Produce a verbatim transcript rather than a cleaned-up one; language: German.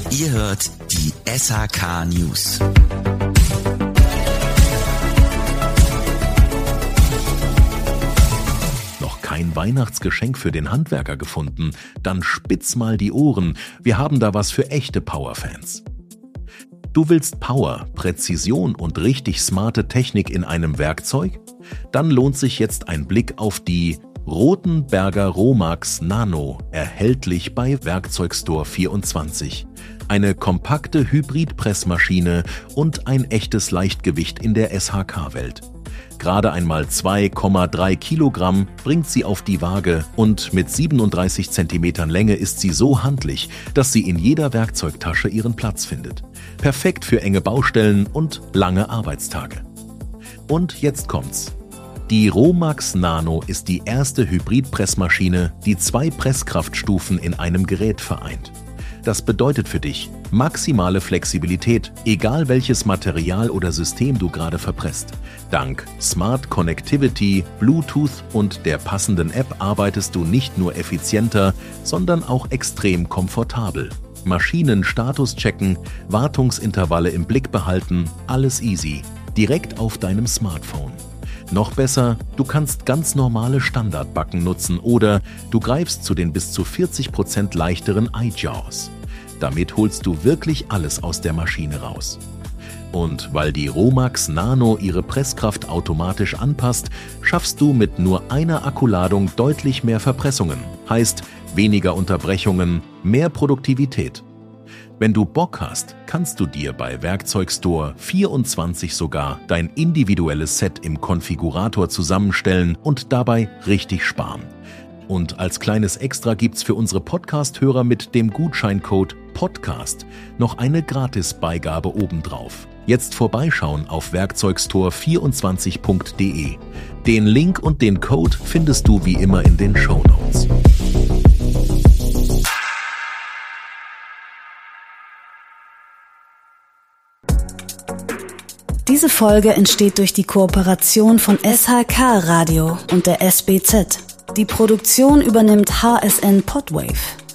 Ihr hört die S H K News. Noch kein Weihnachtsgeschenk für den Handwerker gefunden? Dann spitz mal die Ohren. Wir haben da was für echte Power-Fans. Du willst Power, Präzision und richtig smarte Technik in einem Werkzeug? Dann lohnt sich jetzt ein Blick auf die Rothenberger Romax Nano, erhältlich bei Werkzeugstore vierundzwanzig. Eine kompakte Hybrid-Pressmaschine und ein echtes Leichtgewicht in der S H K-Welt. Gerade einmal zwei Komma drei Kilogramm bringt sie auf die Waage und mit siebenunddreißig Zentimetern Länge ist sie so handlich, dass sie in jeder Werkzeugtasche ihren Platz findet. Perfekt für enge Baustellen und lange Arbeitstage. Und jetzt kommt's. Die Romax Nano ist die erste Hybrid-Pressmaschine, die zwei Presskraftstufen in einem Gerät vereint. Das bedeutet für dich maximale Flexibilität, egal welches Material oder System du gerade verpresst. Dank Smart Connectivity, Bluetooth und der passenden App arbeitest du nicht nur effizienter, sondern auch extrem komfortabel. Maschinenstatus checken, Wartungsintervalle im Blick behalten, alles easy, direkt auf deinem Smartphone. Noch besser, du kannst ganz normale Standardbacken nutzen oder du greifst zu den bis zu vierzig Prozent leichteren iJaws. Damit holst du wirklich alles aus der Maschine raus. Und weil die Romax Nano ihre Presskraft automatisch anpasst, schaffst du mit nur einer Akkuladung deutlich mehr Verpressungen. Heißt, weniger Unterbrechungen, mehr Produktivität. Wenn du Bock hast, kannst du dir bei Werkzeugstore vierundzwanzig sogar dein individuelles Set im Konfigurator zusammenstellen und dabei richtig sparen. Und als kleines Extra gibt's für unsere Podcast-Hörer mit dem Gutscheincode PODCAST noch eine Gratisbeigabe obendrauf. Jetzt vorbeischauen auf werkzeugstore vierundzwanzig punkt de. Den Link und den Code findest du wie immer in den Shownotes. Diese Folge entsteht durch die Kooperation von S H K Radio und der S B Z. Die Produktion übernimmt H S N Podwave.